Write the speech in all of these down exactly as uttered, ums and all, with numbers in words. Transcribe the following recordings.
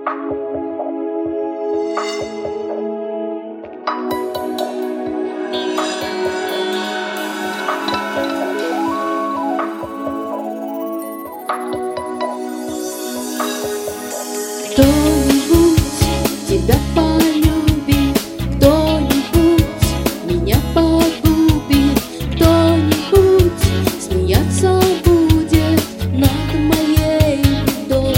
Кто-нибудь тебя полюбит, кто-нибудь меня погубит, кто-нибудь смеяться будет над моей бедой.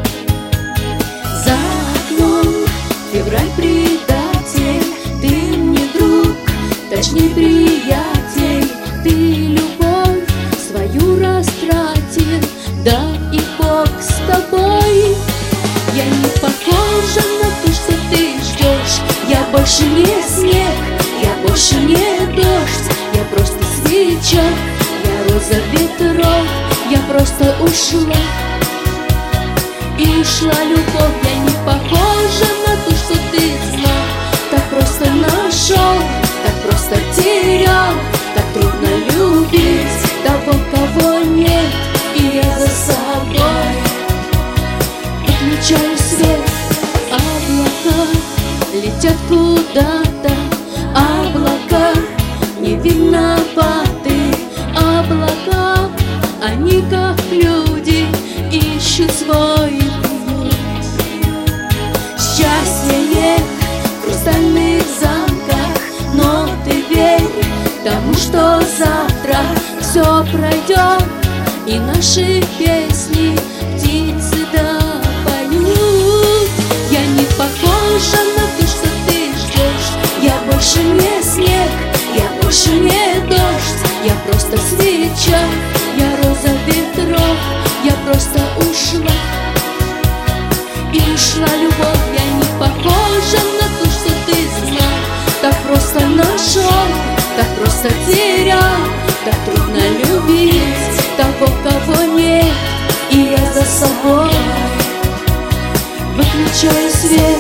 За окном февраль предатель, ты мне друг, точнее приятель, ты любовь свою растратил, да и Бог с тобой. Я не похожа на то, что ты ждешь. Я больше не снег, я больше не дождь, я просто свеча, я роза ветров, я просто ушла. И ушла любовь, я не похожа на то, что ты знал. Так просто нашел, так просто терял, так трудно любить того, кого нет, и я за собой выключаю свет. Облака летят куда-то, облака не виноваты, облака, они как люди ищут свой путь. Счастье нет в хрустальных замках, но ты верь тому, что завтра все пройдет, и наши песни птицы допоют. Я не похожа на то, что ты ждешь. Я больше не снег, я больше не дождь, я просто свеча, я роза ветров, я просто ушла. И ушла любовь, я не похожа на то, что ты знал. Так просто нашел, так просто терял, так трудно любить того, кого нет, и я за собой выключаю свет.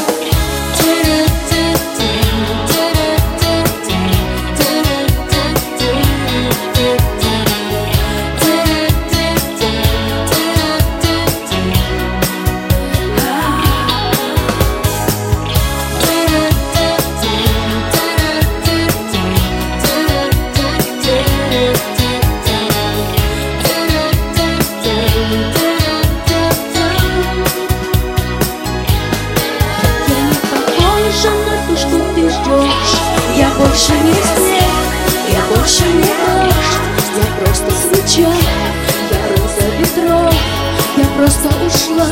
Я больше не снег, я больше не дождь, я просто свеча, я роза ветров, я просто ушла.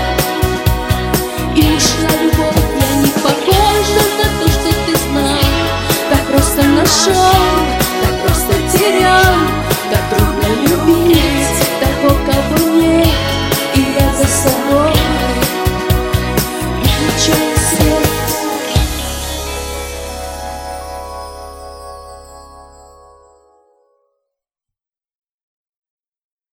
И ушла любовь, я не похожа на то, что ты знал. Так просто нашел, так просто терял,